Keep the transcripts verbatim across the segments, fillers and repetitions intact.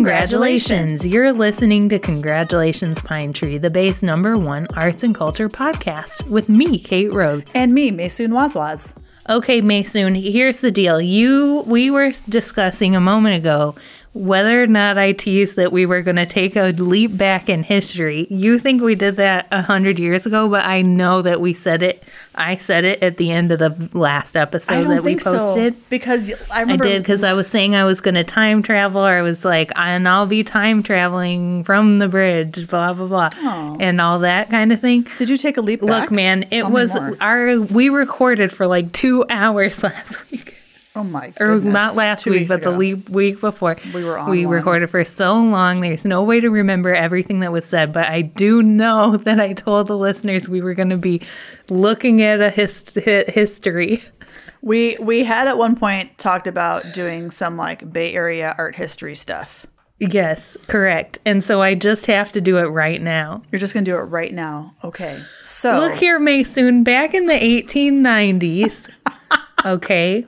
Congratulations! You're listening to Congratulations Pine Tree, the base number one arts and culture podcast with me, Kate Rhodes. And me, Maysoon Wazwaz. Okay, Maysoon, here's the deal. You, we were discussing a moment ago whether or not I teased that we were going to take a leap back in history. You think we did that a hundred years ago, but I know that we said it. I said it at the end of the last episode I don't that we think posted. So, because I remember. I did, because I was saying I was going to time travel, or I was like, and I'll be time traveling from the bridge, blah, blah, blah, oh. and all that kind of thing. Did you take a leap back? Look, man, it Tell was our, we recorded for like two hours last week. Oh my goodness. Or not last Two week, but ago. the week, week before. We were on We one. recorded for so long. There's no way to remember everything that was said, but I do know that I told the listeners we were going to be looking at a hist- history. We we had at one point talked about doing some like Bay Area art history stuff. Yes, correct. And so I just have to do it right now. You're just going to do it right now. Okay. So. Look here, Maysoon, back in the eighteen nineties, okay.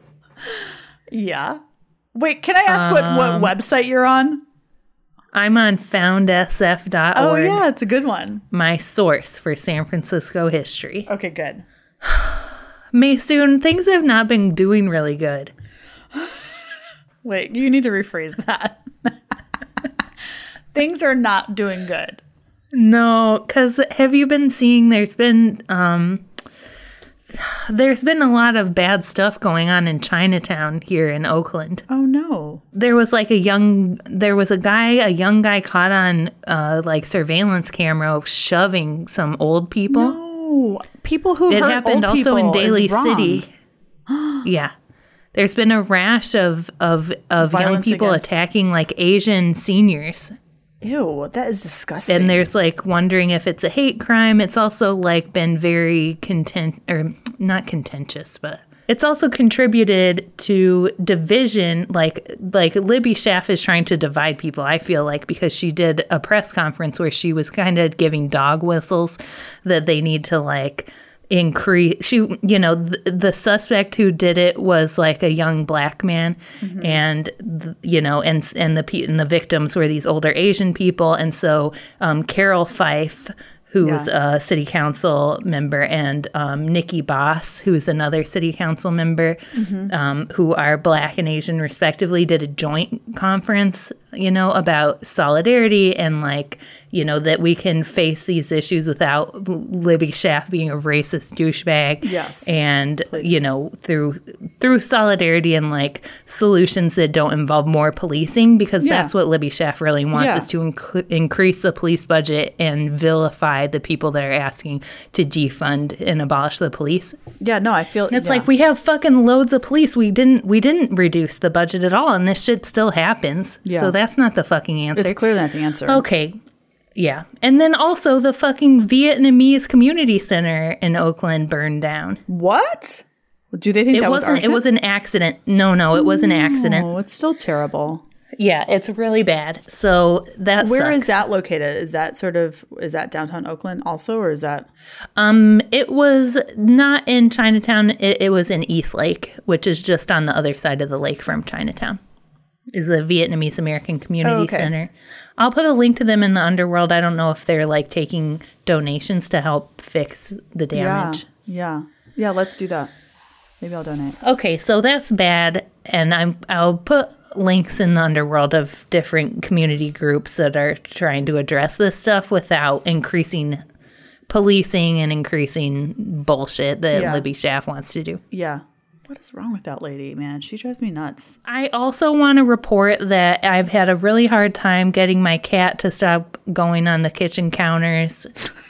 Yeah. Wait, can I ask um, what, what website you're on? I'm on found S F dot org. Oh, yeah, it's a good one. My source for San Francisco history. Okay, good. Maysoon, things have not been doing really good. Wait, you need to rephrase that. Things are not doing good. No, because have you been seeing there's been... um. There's been a lot of bad stuff going on in Chinatown here in Oakland. Oh, no. There was like a young, there was a guy, a young guy caught on uh, like surveillance camera shoving some old people. No. People who It hurt happened old also in people Daly is wrong. City. Yeah. There's been a rash of, of, of young Violence people against- attacking like Asian seniors. Ew, that is disgusting. And there's like wondering if it's a hate crime. It's also like been very content or not contentious, but it's also contributed to division. Like like Libby Schaff is trying to divide people, I feel like, because she did a press conference where she was kind of giving dog whistles that they need to like increase. She, you know, the, the suspect who did it was like a young black man, mm-hmm. and th- you know, and and the pe- and the victims were these older Asian people, and so um, Carol Fife, who's yeah. a city council member, and um, Nikki Boss, who's another city council member, mm-hmm. um, who are black and Asian respectively, did a joint conference, you know, about solidarity and like, you know, that we can face these issues without Libby Schaff being a racist douchebag. Yes. And, please. you know, through through solidarity and like solutions that don't involve more policing, because yeah. that's what Libby Schaff really wants, yeah. is to inc- increase the police budget and vilify the people that are asking to defund and abolish the police. Yeah, no, I feel and it's yeah. like we have fucking loads of police. We didn't we didn't reduce the budget at all, and this shit still happens. Yeah. So that's not the fucking answer. It's clearly not the answer. Okay. Yeah. And then also the fucking Vietnamese community center in Oakland burned down. What? Do they think It that was wasn't arson? it was an accident. No, no, it was an accident. Oh, it's still terrible. Yeah, it's really bad. So that Where sucks. is that located? Is that sort of is that downtown Oakland also, or is that Um it was not in Chinatown. It, it was in Eastlake, which is just on the other side of the lake from Chinatown. Is the Vietnamese American Community oh, okay. Center. I'll put a link to them in the underworld. I don't know if they're like taking donations to help fix the damage. Yeah. Yeah. Yeah, let's do that. Maybe I'll donate. Okay, so that's bad, and I'm I'll put links in the underworld of different community groups that are trying to address this stuff without increasing policing and increasing bullshit that Yeah. Libby Schaff wants to do. Yeah. What is wrong with that lady, man? She drives me nuts. I also want to report that I've had a really hard time getting my cat to stop going on the kitchen counters.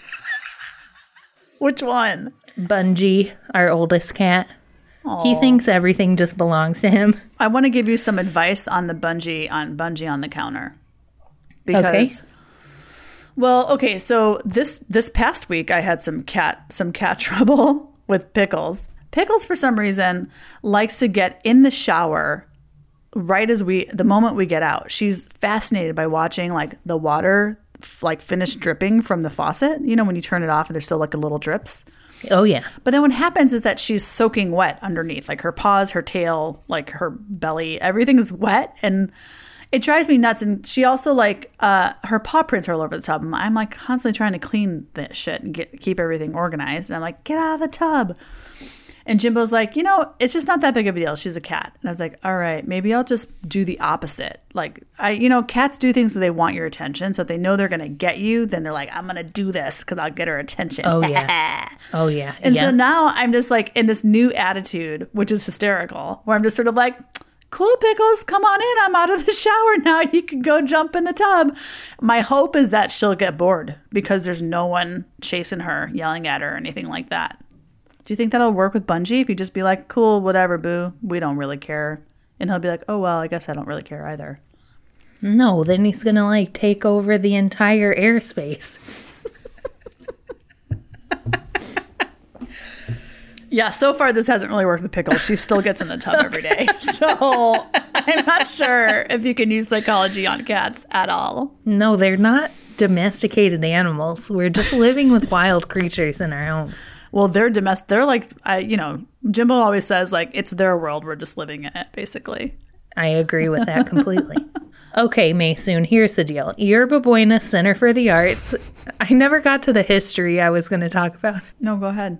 Which one? Bungie, our oldest cat. Aww. He thinks everything just belongs to him. I want to give you some advice on the bungee on bungee on the counter. Because Okay. Well, okay, so this this past week I had some cat some cat trouble with Pickles. Pickles, for some reason, likes to get in the shower right as we, the moment we get out. She's fascinated by watching like the water f- like finish dripping from the faucet. You know, when you turn it off and there's still like a little drips. Oh, yeah. But then what happens is that she's soaking wet underneath, like her paws, her tail, like her belly, everything is wet. And It drives me nuts. And she also like uh, her paw prints are all over the tub. I'm, I'm like constantly trying to clean that shit and get, keep everything organized. And I'm like, get out of the tub. And Jimbo's like, you know, it's just not that big of a deal. She's a cat. And I was like, all right, maybe I'll just do the opposite. Like, I, you know, cats do things that they want your attention. So if they know they're going to get you, then they're like, I'm going to do this because I'll get her attention. Oh, yeah. Oh, yeah. And yeah. so now I'm just like in this new attitude, which is hysterical, where I'm just sort of like, cool, Pickles, come on in. I'm out of the shower now. You can go jump in the tub. My hope is that she'll get bored because there's no one chasing her, yelling at her, or anything like that. Do you think that'll work with Bungie if you just be like, cool, whatever, boo, we don't really care? And he'll be like, oh, well, I guess I don't really care either. No, then he's going to like take over the entire airspace. Yeah, so far this hasn't really worked with Pickles. She still gets in the tub every day. So I'm not sure if you can use psychology on cats at all. No, they're not domesticated animals. We're just living with wild creatures in our homes. Well, they're domestic. They're like, I, you know, Jimbo always says, like, it's their world. We're just living in it, basically. I agree with that completely. Okay, Maysoon, here's the deal. Yerba Buena Center for the Arts. I never got to the history I was going to talk about. No, go ahead.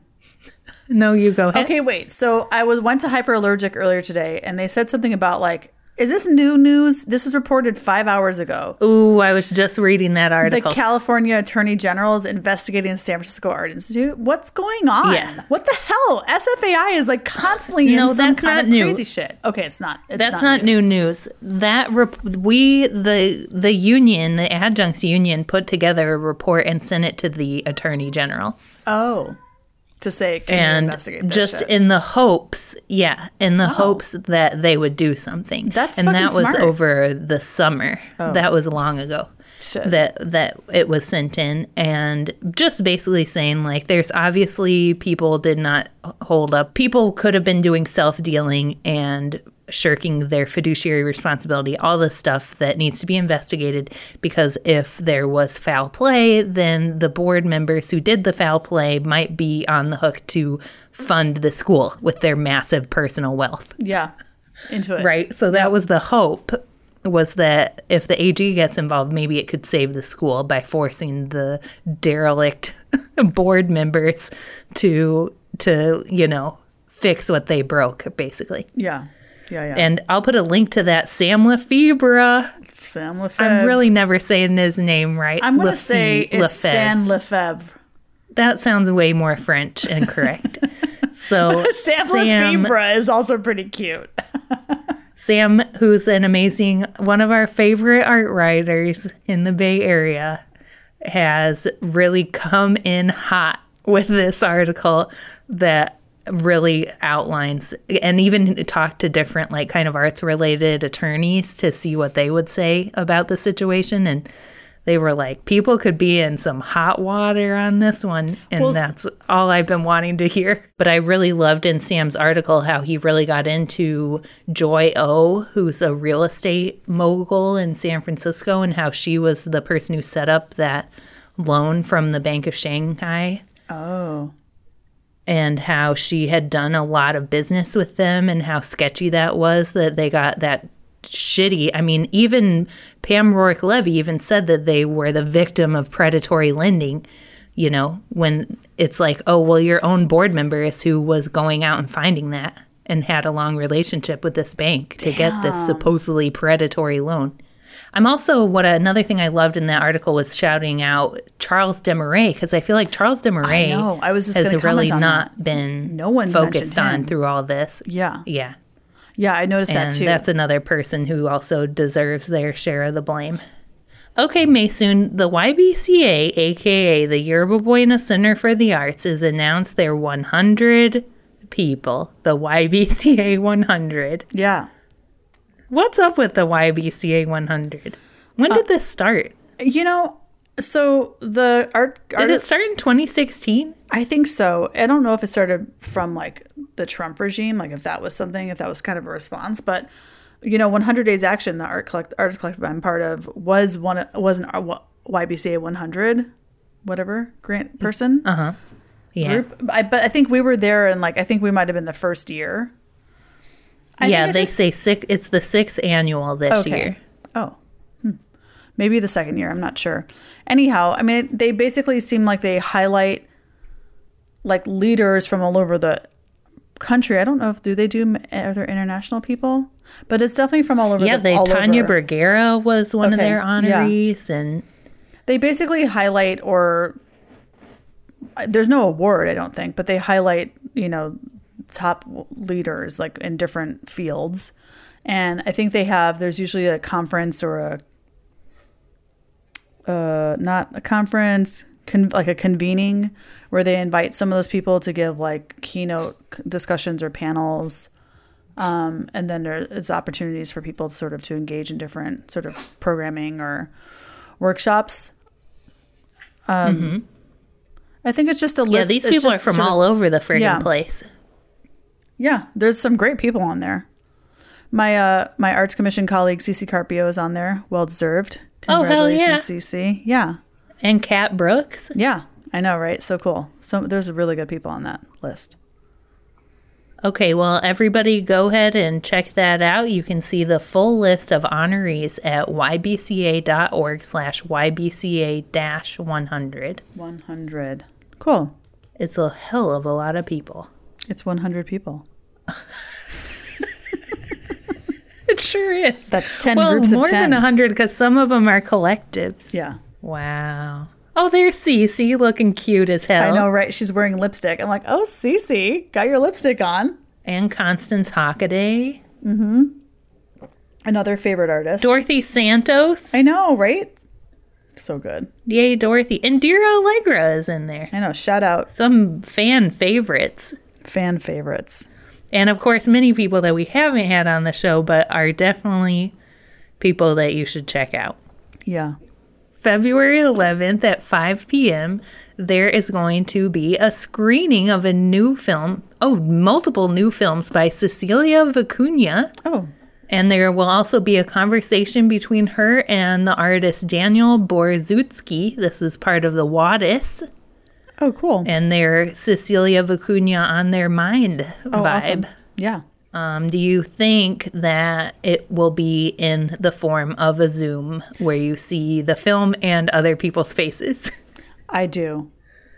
No, you go ahead. Okay, wait. So I was went to Hyperallergic earlier today, and they said something about, like, is this new news? This was reported five hours ago. Ooh, I was just reading that article. The California Attorney General is investigating the San Francisco Art Institute. What's going on? Yeah. What the hell? S F A I is like constantly no, in some that's kind not of new. crazy shit. Okay, it's not. It's that's not, not new. new news. That rep- we the the union, the adjuncts union, put together a report and sent it to the Attorney General. Oh. To say, can and you investigate this just shit? in the hopes, yeah, in the oh. hopes that they would do something. That's and that was smart. over the summer. Oh. That was long ago. Shit. That that it was sent in, and just basically saying like, there's obviously people did not hold up. People could have been doing self-dealing and shirking their fiduciary responsibility, all the stuff that needs to be investigated, because if there was foul play, then the board members who did the foul play might be on the hook to fund the school with their massive personal wealth. Yeah, into it. Right? So that was the hope, was that if the A G gets involved, maybe it could save the school by forcing the derelict board members to, to you know, fix what they broke, basically. Yeah. Yeah, yeah. And I'll put a link to that Sam Lefebvre. Sam Lefebvre. I'm really never saying his name right. I'm going to say it's Lefebvre. Sam Lefebvre. That sounds way more French and correct. So Sam, Sam Lefebvre is also pretty cute. Sam, who's an amazing, one of our favorite art writers in the Bay Area, has really come in hot with this article that really outlines, and even talked to different like kind of arts related attorneys to see what they would say about the situation. And they were like, people could be in some hot water on this one. And well, that's all I've been wanting to hear. But I really loved in Sam's article how he really got into Joy O, who's a real estate mogul in San Francisco, and how she was the person who set up that loan from the Bank of Shanghai. Oh. And how she had done a lot of business with them, and how sketchy that was, that they got that shitty. I mean, even Pam Rourke-Levy even said that they were the victim of predatory lending, you know, when it's like, oh, well, your own board member is who was going out and finding that and had a long relationship with this bank to Damn. get this supposedly predatory loan. I'm also, what another thing I loved in that article was shouting out Charles Desmarais, because I feel like Charles Desmarais I know. I was just has really on not that. been no one focused on him. through all this. Yeah. Yeah. Yeah, I noticed and that too. That's another person who also deserves their share of the blame. Okay, Maysoon, the Y B C A, a k a the Yerba Buena Center for the Arts, has announced their one hundred people, the Y B C A one hundred. Yeah. What's up with the Y B C A one hundred? When did uh, this start? You know, so the art... Did art, it start in twenty sixteen? I think so. I don't know if it started from, like, the Trump regime, like, if that was something, if that was kind of a response. But, you know, one hundred Days Action, the art collect, artist collective I'm part of, was one was an Y B C A one hundred, whatever, grant person. Uh-huh. Yeah. Group. I, but I think we were there, and, like, I think we might have been the first year. I yeah, they just, say six. It's the sixth annual this okay. year. Oh, hmm. Maybe the second year. I'm not sure. Anyhow, I mean, they basically seem like they highlight like leaders from all over the country. I don't know if do they do other international people, but it's definitely from all over. Yeah, the, they all Tanya over. Bergera was one Okay, of their honorees, yeah. and They basically highlight, or there's no award, I don't think, but they highlight, you know, top leaders like in different fields. And I think they have, there's usually a conference or a, uh, not a conference, con- like a convening where they invite some of those people to give like keynote discussions or panels. Um, and then there's opportunities for people sort of to engage in different sort of programming or workshops. Um, mm-hmm. I think it's just a list. Yeah, these people are from all of, over the friggin' yeah. place. Yeah, there's some great people on there. My uh, my arts commission colleague Cece Carpio is on there. Well deserved. Congratulations, oh, hell yeah. Cece. Yeah. And Kat Brooks. Yeah, I know, right? So cool. So there's really good people on that list. Okay, well, everybody go ahead and check that out. You can see the full list of honorees at ybca.org slash ybca dash 100. one hundred. Cool. It's a hell of a lot of people. It's one hundred people. It sure is. That's ten well, groups of ten. More than one hundred because some of them are collectives. Yeah. Wow. Oh, there's Cece looking cute as hell. I know, right? She's wearing lipstick. I'm like, oh, Cece, got your lipstick on. And Constance Hockaday. Mm-hmm. Another favorite artist. Dorothy Santos. I know, right? So good. Yay, Dorothy. And Dira Allegra is in there. I know. Shout out. Some fan favorites. Fan favorites. And, of course, many people that we haven't had on the show, but are definitely people that you should check out. Yeah. February eleventh at five p.m., there is going to be a screening of a new film. Oh, multiple new films by Cecilia Vicuña. Oh. And there will also be a conversation between her and the artist Daniel Borzutsky. This is part of the Wadis. Oh, cool. And their Cecilia Vicuña on their mind oh, vibe. Awesome. Yeah. Um, do you think that it will be in the form of a Zoom where you see the film and other people's faces? I do.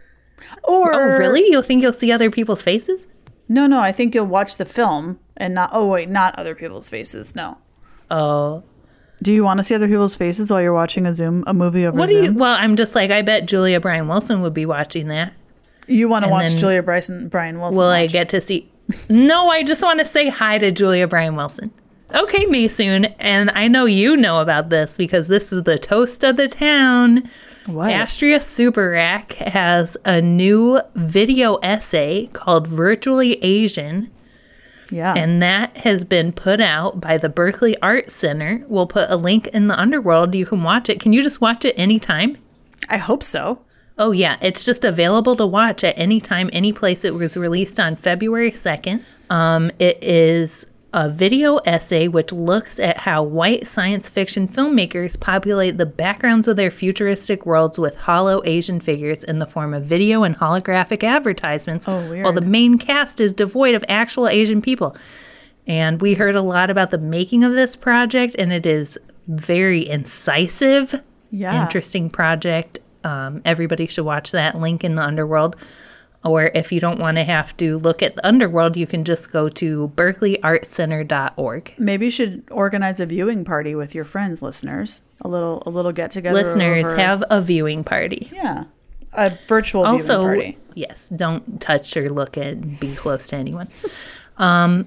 Or oh, really? You think you'll see other people's faces? No, no. I think you'll watch the film and not. Oh, wait, not other people's faces. No. Oh. Do you want to see other people's faces while you're watching a Zoom, a movie over what Zoom? Do you, well, I'm just like, I bet Julia Bryan Wilson would be watching that. You want to And watch then Julia Bryson, Bryan Wilson? Will watch. I get to see? No, I just want to say hi to Julia Bryan Wilson. Okay, Maysoon, and I know you know about this because this is the toast of the town. What? Astria Superac has a new video essay called Virtually Asian. Yeah. And that has been put out by the Berkeley Art Center. We'll put a link in the underworld. You can watch it. Can you just watch it anytime? I hope so. Oh, yeah. It's just available to watch at any time, any place. It was released on February second. Um, it is a video essay which looks at how white science fiction filmmakers populate the backgrounds of their futuristic worlds with hollow Asian figures in the form of video and holographic advertisements, oh, weird. while the main cast is devoid of actual Asian people. And we heard a lot about the making of this project, and it is very incisive, yeah. interesting project. Um, everybody should watch that. Link in the underworld. Or if you don't want to have to look at the underworld, you can just go to berkeley art center dot org. Maybe you should organize a viewing party with your friends, listeners. A little a little get together. Listeners, over... have a viewing party. Yeah. A virtual also, viewing party. Yes, don't touch or look at, be close to anyone. um,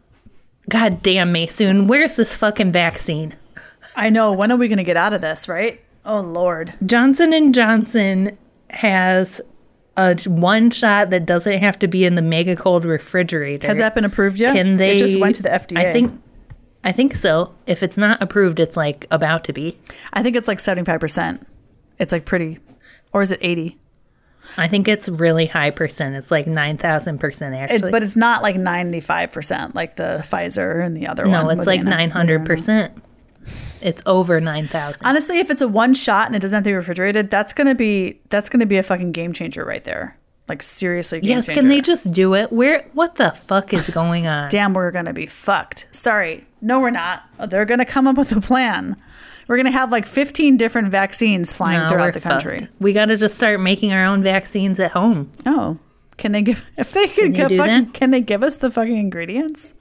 God damn, Maysoon, where's this fucking vaccine? I know. When are we going to get out of this, right? Oh, Lord. Johnson and Johnson has a one shot that doesn't have to be in the mega cold refrigerator. Has that been approved yet? Can they? It just went to the F D A. I think. I think so. If it's not approved, it's like about to be. I think it's like seventy-five percent. It's like pretty, or is it eighty? I think it's really high percent. It's like nine thousand percent actually. It, but it's not like ninety-five percent like the Pfizer and the other no, one. No, it's like Moderna. nine hundred percent. It's over nine thousand. Honestly, if it's a one shot and it doesn't have to be refrigerated, that's going to be that's going to be a fucking game changer right there. Like, seriously, game Yes, changer. can they just do it? Where? What the fuck is going on? Damn, we're going to be fucked. Sorry. No, we're not. They're going to come up with a plan. We're going to have like fifteen different vaccines flying No, we're throughout the country. fucked. We got to just start making our own vaccines at home. Oh, can they give, if they could Can you give do fucking, that? can they give us the fucking ingredients?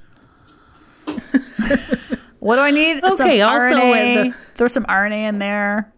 What do I need? Okay, Some also R N A. at the- Throw some R N A in there.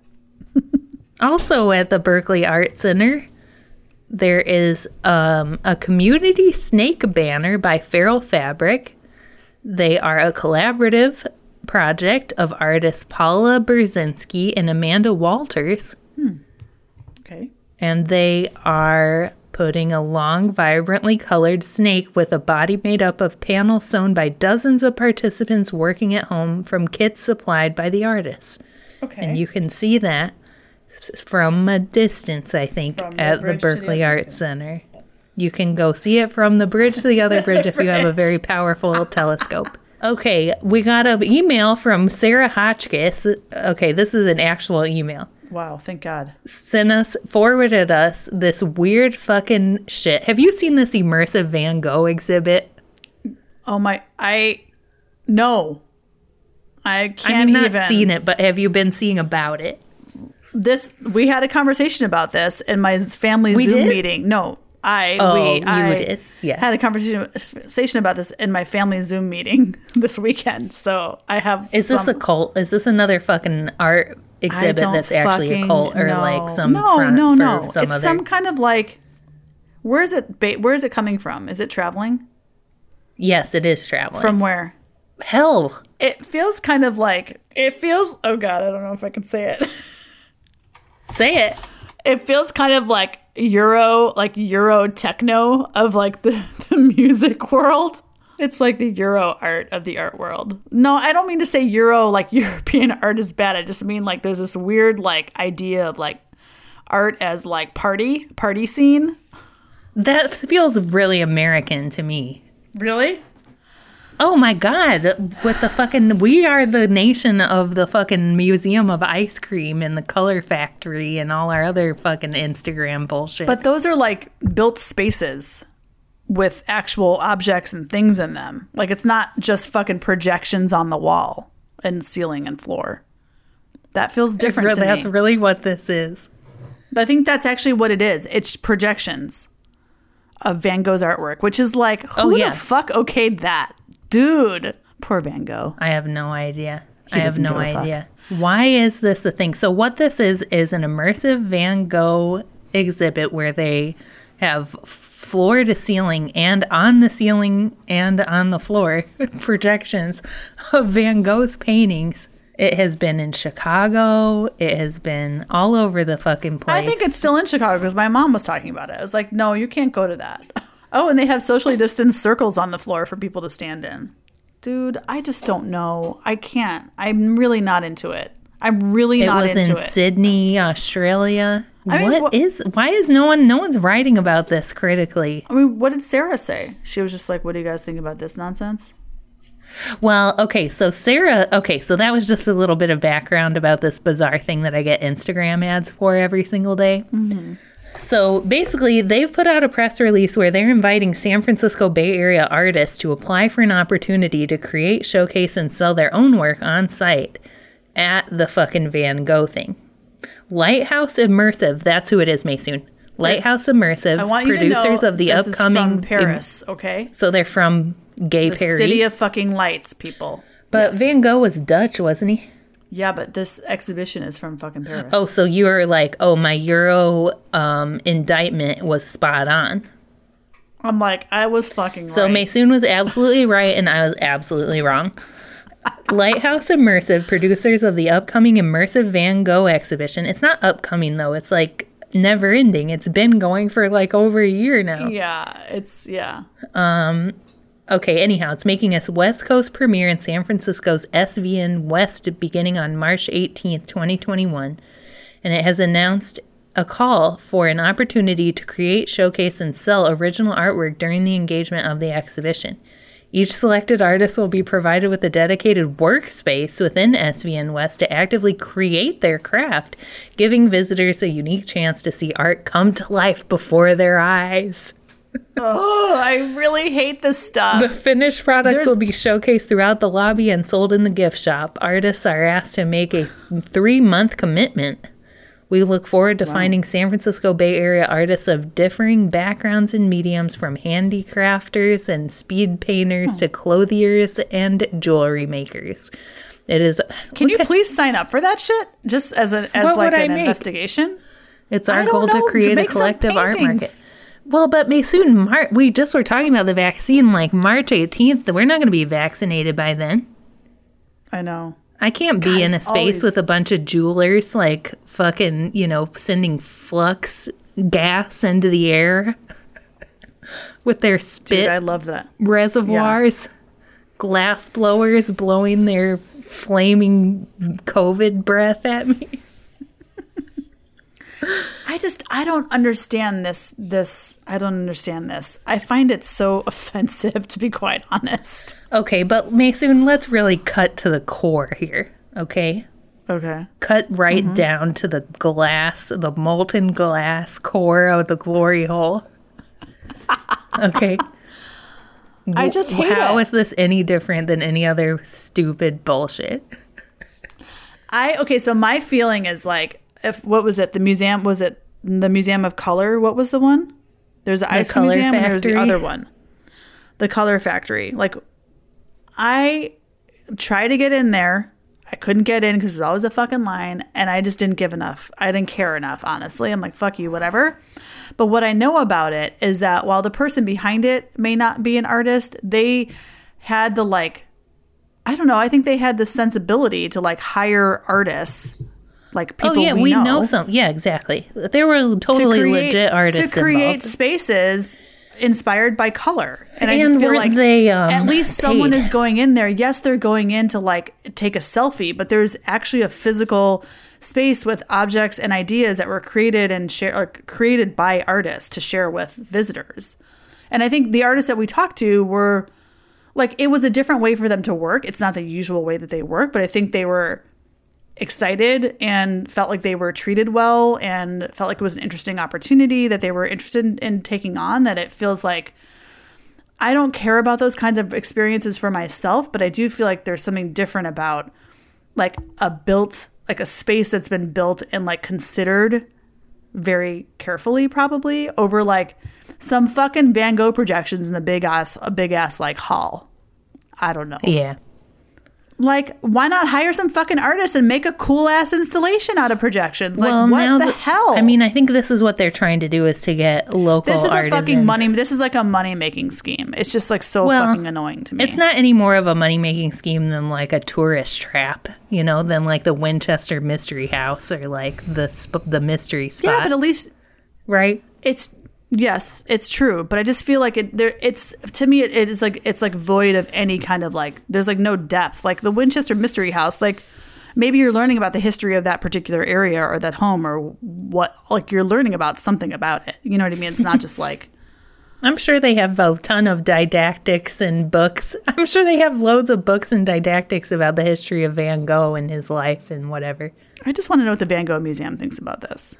Also at the Berkeley Art Center, there is um, a community snake banner by Feral Fabric. They are a collaborative project of artists Paula Berzinski and Amanda Walters. Okay. And they are putting a long, vibrantly colored snake with a body made up of panels sewn by dozens of participants working at home from kits supplied by the artists. Okay. And you can see that from a distance, I think, From the at the bridge to the Berkeley other Art Center. You can go see it from the bridge to the other bridge if you have a very powerful telescope. Okay, we got an email from Sarah Hotchkiss. Okay, this is an actual email. Wow, thank God. Sent us, forwarded us this weird fucking shit. Have you seen this immersive Van Gogh exhibit? Oh my, I, no. I can't I mean, not even. seen it, but have you been seeing about it? This, we had a conversation about this in my family We Zoom did? meeting. No, I, Oh, we, you I did? Yeah. had a conversation conversation about this in my family Zoom meeting this weekend. So I have. Is some, this a cult? Is this another fucking art I exhibit don't that's actually a fucking cult or know. like some no, front no, for no. some It's other? some kind of like. Where is it? Ba- where is it coming from? Is it traveling? Yes, it is traveling. From where? Hell, It feels kind of like it feels. Oh God, I don't know if I can say it. say it. It feels kind of like Euro, like Euro techno of like the, the music world. It's like the Euro art of the art world. No, I don't mean to say Euro like European art is bad. I just mean like there's this weird like idea of like art as like party, party scene. That feels really American to me. Really? Oh my God, with the fucking, we are the nation of the fucking Museum of Ice Cream and the Color Factory and all our other fucking Instagram bullshit. But those are like built spaces with actual objects and things in them. Like it's not just fucking projections on the wall and ceiling and floor. That feels different Really- to that's me. really what this is. I think that's actually what it is. It's projections of Van Gogh's artwork, which is like, who Oh, the yeah. fuck okayed that? Dude, poor Van Gogh. I have no idea. He I have doesn't no give a fuck. idea. Why is this a thing? So what this is is an immersive Van Gogh exhibit where they have floor to ceiling and on the ceiling and on the floor projections of Van Gogh's paintings. It has been in Chicago. It has been all over the fucking place. I think it's still in Chicago because my mom was talking about it. I was like, no, you can't go to that. Oh, and they have socially distanced circles on the floor for people to stand in. Dude, I just don't know. I can't. I'm really not into it. I'm really It not was into in it. Sydney, Australia. I mean, what wha- is? Why is no one? No one's writing about this critically. I mean, what did Sarah say? She was just like, what do you guys think about this nonsense? Well, okay, so Sarah, okay, so that was just a little bit of background about this bizarre thing that I get Instagram ads for every single day. Mm-hmm. So basically, they've put out a press release where they're inviting San Francisco Bay Area artists to apply for an opportunity to create, showcase, and sell their own work on site at the fucking Van Gogh thing. Lighthouse Immersive, that's who it is, Maysoon. Lighthouse Immersive, I want you producers to know of the this upcoming. is from Paris, okay? So they're from Gay The Paris. city of fucking lights, people. But Yes. Van Gogh was Dutch, wasn't he? Yeah, but this exhibition is from fucking Paris. Oh, so you were like, oh, my Euro um, indictment was spot on. I'm like, I was fucking So right. Maysoon was absolutely right, and I was absolutely wrong. Lighthouse Immersive, producers of the upcoming Immersive Van Gogh exhibition. It's not upcoming, though. It's like never ending. It's been going for like over a year now. Yeah, it's, yeah. Okay, anyhow, it's making its West Coast premiere in San Francisco's S V N West beginning on March eighteenth, twenty twenty-one. And it has announced a call for an opportunity to create, showcase, and sell original artwork during the engagement of the exhibition. Each selected artist will be provided with a dedicated workspace within S V N West to actively create their craft, giving visitors a unique chance to see art come to life before their eyes. Oh, I really hate this stuff. The finished products There's- will be showcased throughout the lobby and sold in the gift shop. Artists are asked to make a three-month commitment. We look forward to wow. finding San Francisco Bay Area artists of differing backgrounds and mediums, from handicrafters and speed painters oh. to clothiers and jewelry makers. It is. Can you can, please sign up for that shit? Just as an as like an investigation? It's our goal know, to create to a collective art market. Well, but Maysoon, Mar- we just were talking about the vaccine like March eighteenth. We're not going to be vaccinated by then. I know. I can't be God, in a space always... with a bunch of jewelers, like fucking, you know, sending flux gas into the air with their spit. Dude, I love that. Reservoirs, yeah. glass blowers blowing their flaming COVID breath at me. I just, I don't understand this, this, I don't understand this. I find it so offensive, to be quite honest. Okay, but Maysoon, let's really cut to the core here, okay? Okay. Cut right mm-hmm. down to the glass, the molten glass core of the glory hole. Okay? I just hate How it. is this any different than any other stupid bullshit? I, okay, so my feeling is like, If what was it? The museum was it the Museum of Color? What was the one? There's the, the Ice Cream Museum, Factory. And there's the other one, the Color Factory. Like, I tried to get in there, I couldn't get in because there's always a fucking line, and I just didn't give enough. I didn't care enough, honestly. I'm like, fuck you, whatever. But what I know about it is that while the person behind it may not be an artist, they had the like, I don't know. I think they had the sensibility to like hire artists. Like people oh yeah, we, we know, know some. Yeah, exactly. They were totally to create, legit artists to create involved. Spaces inspired by color, and, and I just feel like they, um, at least paid. someone is going in there. Yes, they're going in to like take a selfie, but there's actually a physical space with objects and ideas that were created and share, or created by artists to share with visitors. And I think the artists that we talked to were like, it was a different way for them to work. It's not the usual way that they work, but I think they were excited and felt like they were treated well and felt like it was an interesting opportunity that they were interested in, in taking on. That it feels like I don't care about those kinds of experiences for myself, but I do feel like there's something different about like a built, like a space that's been built and like considered very carefully, probably over like some fucking Van Gogh projections in the big ass, a big ass like hall. I don't know. Yeah. Like, why not hire some fucking artists and make a cool ass installation out of projections? Like, well, what the th- hell? I mean, I think this is what they're trying to do, is to get local This is artisans. a fucking money. This is like a money making scheme. It's just like so well, fucking annoying to me. It's not any more of a money making scheme than like a tourist trap, you know, than like the Winchester Mystery House or like the sp- the mystery spot. Yeah, but at least right. It's. Yes, it's true, but I just feel like it. There, it's to me, it, it is like it's like void of any kind of like. There's like no depth. Like the Winchester Mystery House, like maybe you're learning about the history of that particular area or that home or what. Like you're learning about something about it. You know what I mean? It's not just like. I'm sure they have a ton of didactics and books. I'm sure they have loads of books and didactics about the history of Van Gogh and his life and whatever. I just want to know what the Van Gogh Museum thinks about this.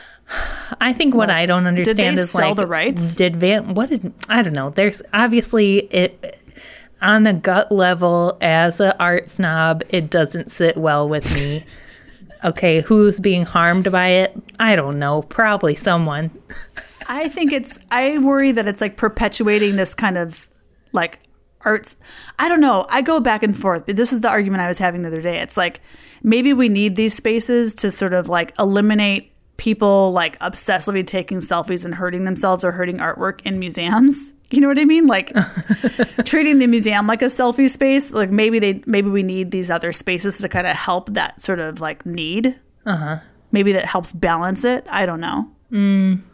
I think what like, I don't understand did they is sell like the rights? Did Van what did I don't know. There's obviously it on a gut level as an art snob, it doesn't sit well with me. Okay, who's being harmed by it? I don't know. Probably someone. I think it's I worry that it's like perpetuating this kind of like arts. I don't know. I go back and forth. But this is the argument I was having the other day. It's like maybe we need these spaces to sort of like eliminate people like obsessively taking selfies and hurting themselves or hurting artwork in museums. You know what I mean? Like treating the museum like a selfie space. Like maybe they maybe we need these other spaces to kind of help that sort of like need. Uh-huh. Maybe that helps balance it. I don't know. Mm.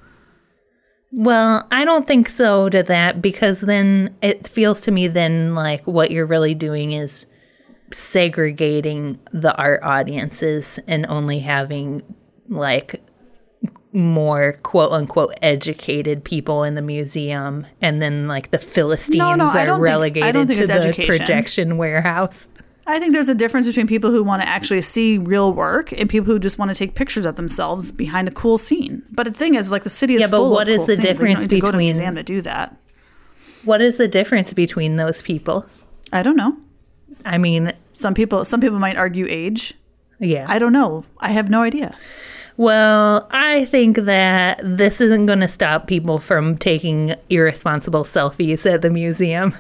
Well, I don't think so to that, because then it feels to me then like what you're really doing is segregating the art audiences and only having like more quote unquote educated people in the museum, and then like the Philistines No, no, I are don't think- relegated I don't think to it's the education. projection warehouse. I think there's a difference between people who want to actually see real work and people who just want to take pictures of themselves behind a cool scene. But the thing is, like, the city is Yeah, but full what of is cool the things. Like, difference you don't need to go to a between- museum to do that? What is the difference between those people? I don't know. I mean, Some people, some people might argue age. yeah. I don't know. I have no idea. Well, I think that this isn't going to stop people from taking irresponsible selfies at the museum.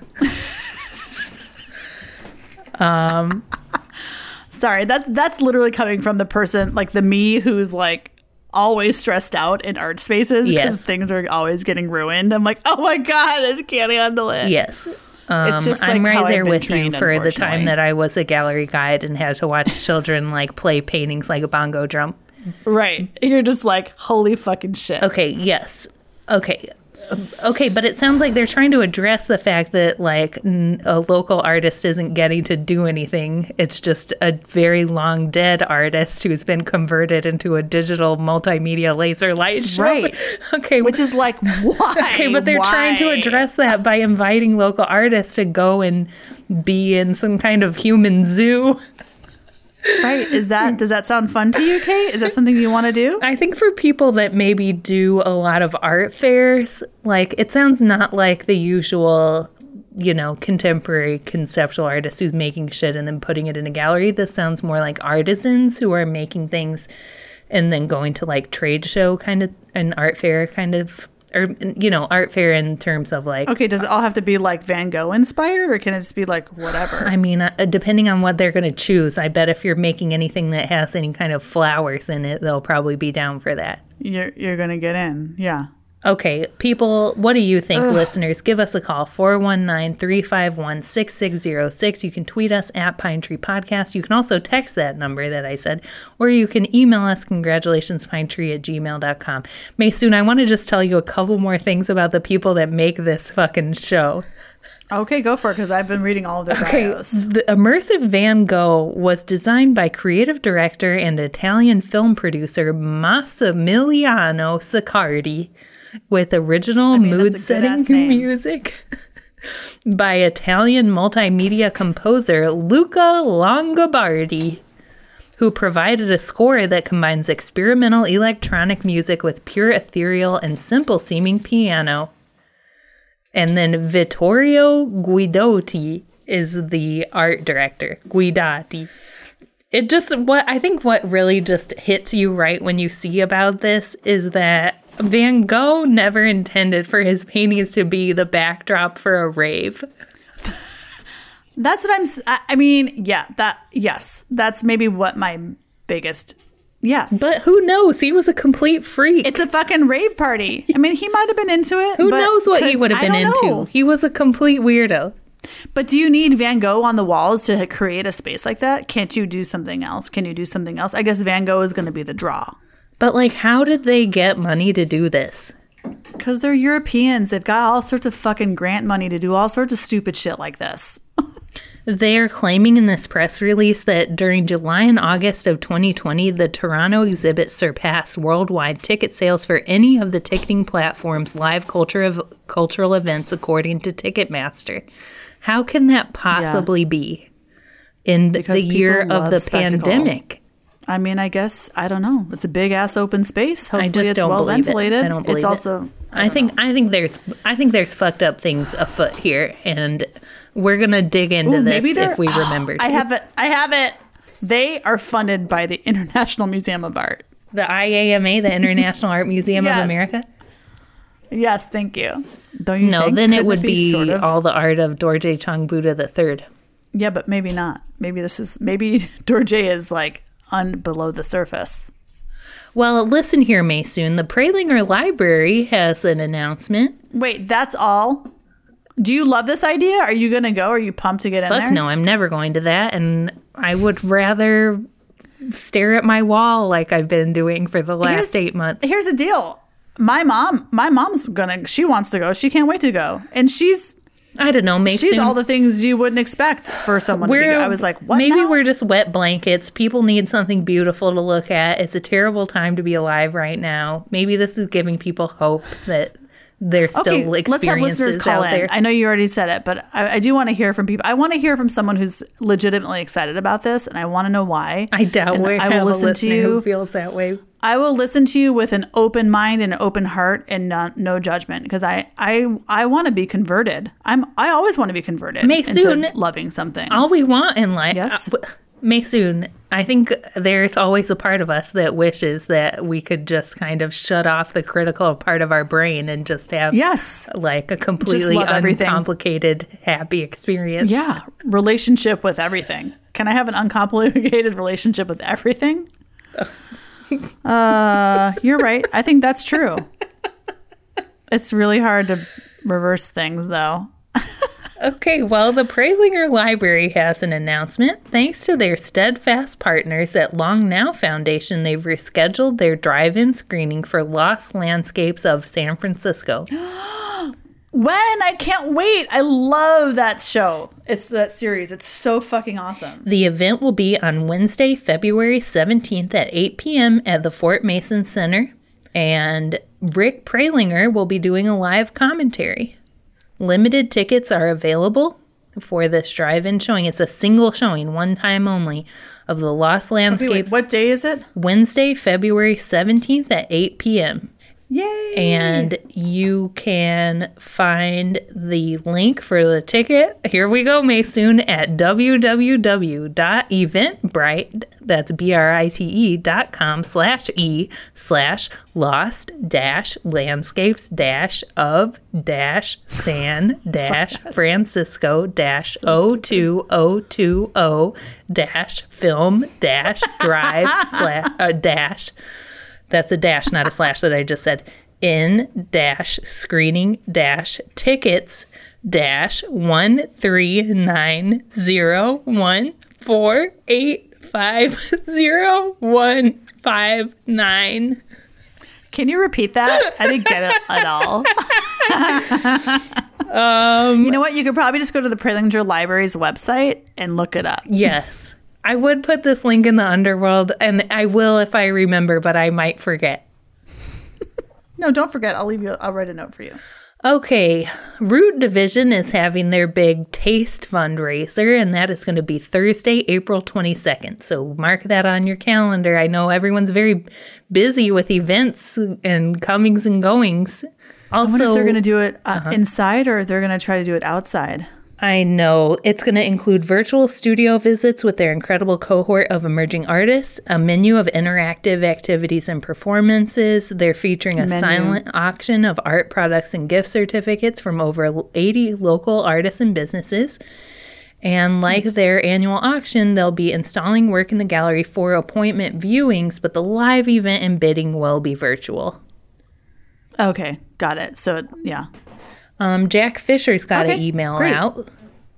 um, Sorry, that that's literally coming from the person, like the me who's like always stressed out in art spaces because Yes. things are always getting ruined. I'm like, oh my God, I can't handle it. yes. Um, It's just I'm like how right I've there been with you trained, for the time unfortunately. that I was a gallery guide and had to watch children like play paintings like a bongo drum. Right. You're just like, holy fucking shit. Okay, yes. Okay. Um, Okay, but it sounds like they're trying to address the fact that like n- a local artist isn't getting to do anything. It's just a very long dead artist who's been converted into a digital multimedia laser light show. Right. Okay. Which is like, why? Okay, but they're trying to Why? address that by inviting local artists to go and be in some kind of human zoo. Right. Is that, does that sound fun to you, Kate? Is that something you want to do? I think for people that maybe do a lot of art fairs, like it sounds not like the usual, you know, contemporary conceptual artist who's making shit and then putting it in a gallery. This sounds more like artisans who are making things and then going to like trade show kind of an art fair kind of, or, you know, art fair in terms of like, Okay, does it all have to be like Van Gogh inspired or can it just be like whatever? I mean, uh, depending on what they're going to choose, I bet if you're making anything that has any kind of flowers in it, they'll probably be down for that. You're, you're going to get in. Yeah. Okay, people, what do you think, listeners? Give us a call, four one nine, three five one, six six zero six. You can tweet us at Pine Tree Podcast. You can also text that number that I said, or you can email us, congratulationspinetree at gmail dot com. Maysoon, I want to just tell you a couple more things about the people that make this fucking show. Okay, go for it because I've been reading all of their Okay, bios. the immersive Van Gogh was designed by creative director and Italian film producer Massimiliano Saccardi, with original mean, that's a mood-setting good-ass name. music by Italian multimedia composer Luca Longobardi, who provided a score that combines experimental electronic music with pure ethereal and simple-seeming piano. And then Vittorio Guidotti is the art director. Guidati. It just, what I think what really just hits you right when you see about this is that Van Gogh never intended for his paintings to be the backdrop for a rave. That's what I'm. s- I I mean, yeah. That yes. That's maybe what my biggest. Yes, But who knows? He was a complete freak. it's a fucking rave party. I mean, he might have been into it. Who but knows what he could- would have I been don't into? know. He was a complete weirdo. But do you need Van Gogh on the walls to create a space like that? Can't you do something else? Can you do something else? I guess Van Gogh is going to be the draw. But like, how did they get money to do this? Because they're Europeans. They've got all sorts of fucking grant money to do all sorts of stupid shit like this. They are claiming in this press release that during July and August of twenty twenty, the Toronto exhibit surpassed worldwide ticket sales for any of the ticketing platforms' live culture of cultural events, according to Ticketmaster. How can that possibly be in Because the year people of love the spectacle. pandemic? I mean, I guess, I don't know. It's a big ass open space. Hopefully I just it's don't well believe ventilated. it. I don't believe it's it. also. I, think I think there's I think there's fucked up things afoot here, and we're gonna dig into Ooh, maybe this they're- if we remember. I to. have it. I have it. They are funded by the International Museum of Art. The I A M A, the International Art Museum Yes. of America. Yes, thank you. Don't you No, think? then it Couldn't would be sort of? all the art of Dorje Chang Buddha the Third. Yeah, but maybe not. Maybe this is maybe Dorje is like on below the surface. Well, listen here, Maysoon. The Pralinger Library has an announcement. Wait, that's all? Do you love this idea? Are you going to go? Are you pumped to get in Fuck there? no, I'm never going to that, and I would rather stare at my wall like I've been doing for the last Here's- eight months. Here's the deal. My mom, my mom's gonna. She wants to go. She can't wait to go, and she's I don't know. She's all the things you wouldn't expect for someone to be. I was like, what Maybe now? we're just wet blankets. People need something beautiful to look at. It's a terrible time to be alive right now. Maybe this is giving people hope that there's still Okay, experiences let's have listeners call out in. there. I know you already said it, but I, I do want to hear from people. I want to hear from someone who's legitimately excited about this, and I want to know why. I doubt And we I have will a listen to listener you. who feels that way. I will listen to you with an open mind and an open heart and not, no judgment, because I I I want to be converted. I'm I always want to be converted May into soon- loving something. All we want in life. Yes. Uh, Maysoon, I think there's always a part of us that wishes that we could just kind of shut off the critical part of our brain and just have Yes. like a completely love everything. uncomplicated, happy experience. Yeah, relationship with everything. Can I have an uncomplicated relationship with everything? Uh, you're right. I think that's true. It's really hard to reverse things, though. Okay, well, the Pralinger Library has an announcement. Thanks to their steadfast partners at Long Now Foundation, they've rescheduled their drive-in screening for Lost Landscapes of San Francisco. When? I can't wait. I love that show. It's that series. It's so fucking awesome. The event will be on Wednesday, February seventeenth at eight p.m. at the Fort Mason Center, and Rick Pralinger will be doing a live commentary. Limited tickets are available for this drive-in showing. It's a single showing, one time only, of the Lost Landscapes. Okay, wait, what day is it? Wednesday, February seventeenth at eight p.m. Yay! And you can find the link for the ticket. Here we go, Maysoon, at www.eventbrite, that's B-R-I-T-E dot com slash E slash lost dash landscapes dash of dash San dash Francisco dash oh two oh two oh dash film dash drive slash uh, dash. That's a dash, not a slash that I just said. In dash screening dash tickets dash one three nine zero one four eight five zero one five nine. Can you repeat that? I didn't get it at all. um, you know what? You could probably just go to the Pralinger Library's website and look it up. Yes. I would put this link in the underworld, and I will if I remember, but I might forget. No, don't forget. I'll leave you. I'll write a note for you. Okay, Root Division is having their big taste fundraiser, and that is going to be Thursday, April twenty-second. So mark that on your calendar. I know everyone's very busy with events and comings and goings. Also, I wonder if they're going to do it uh, uh-huh. inside or they're going to try to do it outside. I know. It's going to include virtual studio visits with their incredible cohort of emerging artists, a menu of interactive activities and performances. They're featuring a Menu. silent auction of art products and gift certificates from over eighty local artists and businesses. And like nice. Their annual auction, they'll be installing work in the gallery for appointment viewings, but the live event and bidding will be virtual. Okay, got it. So, yeah. Um, Jack Fisher's got okay, an email great. out.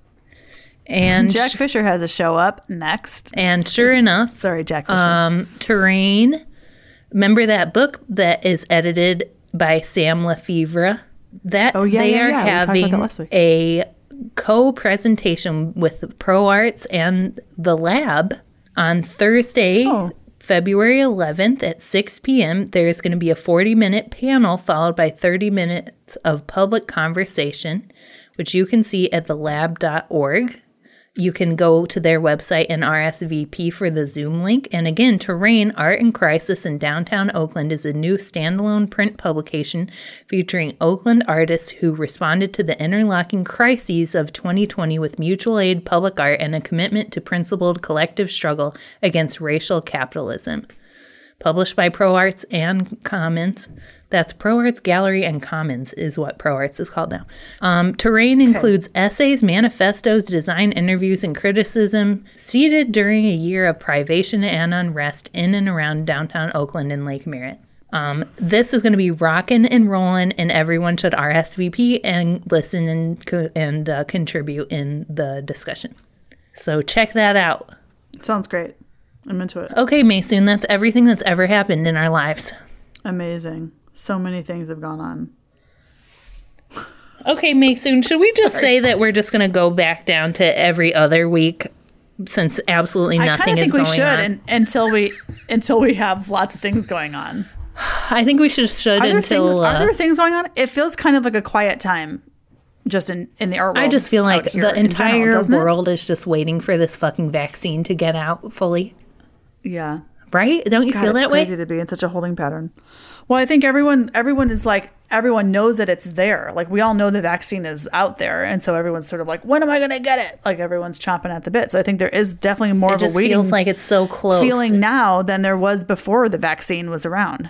And Jack Fisher has a show up next. And sure enough, sorry, Jack Fisher. Um, Terrain, remember that book that is edited by Sam Lefevre? That oh, yeah, they yeah, are yeah. having a co-presentation with Pro Arts and the Lab on Thursday, oh. February eleventh at six p.m. There's going to be a forty-minute panel followed by thirty minutes of public conversation, which you can see at the lab dot org. You can go to their website and R S V P for the Zoom link. And again, Terrain, Art in Crisis in Downtown Oakland is a new standalone print publication featuring Oakland artists who responded to the interlocking crises of twenty twenty with mutual aid, public art, and a commitment to principled collective struggle against racial capitalism. Published by Pro Arts and Commons. That's Pro Arts Gallery and Commons is what Pro Arts is called now. Um, Terrain okay. includes essays, manifestos, design interviews, and criticism seeded during a year of privation and unrest in and around downtown Oakland and Lake Merritt. Um, this is going to be rocking and rolling, and everyone should R S V P and listen and, co- and uh, contribute in the discussion. So check that out. Sounds great. I'm into it. Okay, Maysoon, that's everything that's ever happened in our lives. Amazing. So many things have gone on. Okay, Mason, should we just Sorry. say that we're just going to go back down to every other week since absolutely I nothing kind of is think we going should on? and, until we until we have lots of things going on. I think we should should Are there, until things, uh, are there things going on? It feels kind of like a quiet time just in, in the art world. I just feel out like here the in entire general, doesn't it? world is just waiting for this fucking vaccine to get out fully. Yeah. Right? Don't you God, feel it's that way? crazy to be in such a holding pattern. Well, I think everyone everyone is like everyone knows that it's there. Like we all know the vaccine is out there, and so everyone's sort of like, when am I going to get it? Like everyone's chomping at the bit. So I think there is definitely more It of just a waiting feels like it's so close. feeling now than there was before the vaccine was around.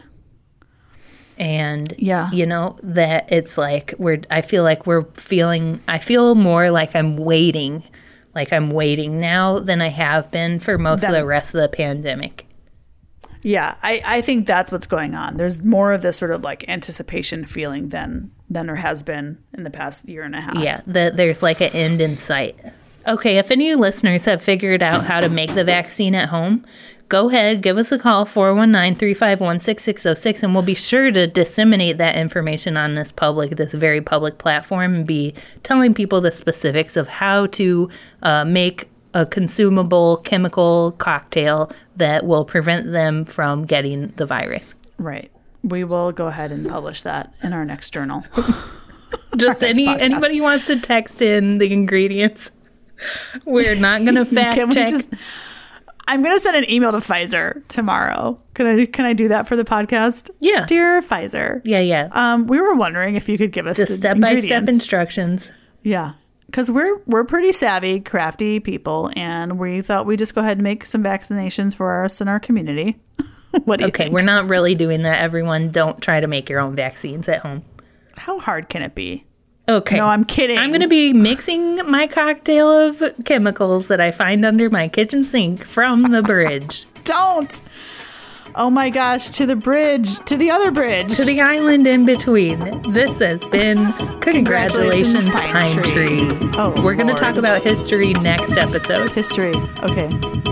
And Yeah. you know that it's like we're I feel like we're feeling I feel more like I'm waiting like I'm waiting now than I have been for most Then- of the rest of the pandemic. Yeah, I, I think that's what's going on. There's more of this sort of like anticipation feeling than than there has been in the past year and a half. Yeah, that there's like an end in sight. Okay, if any listeners have figured out how to make the vaccine at home, go ahead, give us a call, four one nine, three five one, six six zero six, and we'll be sure to disseminate that information on this public, this very public platform, and be telling people the specifics of how to uh, make a consumable chemical cocktail that will prevent them from getting the virus. Right. We will go ahead and publish that in our next journal. Just any podcast. anybody wants to text in the ingredients. We're not going to fact Can we check. just- I'm going to send an email to Pfizer tomorrow. Can I can I do that for the podcast? Yeah. Dear Pfizer. Yeah, yeah. Um, we were wondering if you could give us Just the step by step ingredients. instructions. Yeah. Because we're we're pretty savvy, crafty people, and we thought we'd just go ahead and make some vaccinations for us and our community. What do you Okay, think? we're not really doing that. Everyone, don't try to make your own vaccines at home. How hard can it be? Okay. No, I'm kidding. I'm going to be mixing my cocktail of chemicals that I find under my kitchen sink from the bridge Don't. Oh my gosh, to the bridge, to the other bridge. to the island in between. This has been Congratulations, Congratulations, Pine, Pine Tree. Tree. Oh, We're going to Lord. talk about history next episode. History. Okay.